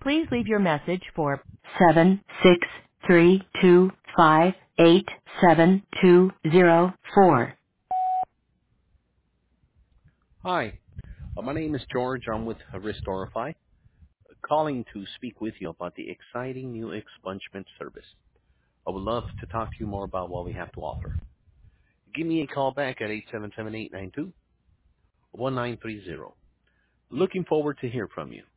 Please leave your message for 763258724. Hi, my name is George. I'm with Restorify, calling to speak with you about the exciting new expungement service. I would love to talk to you more about what we have to offer. Give me a call back at 877-892-1930. Looking forward to hear from you.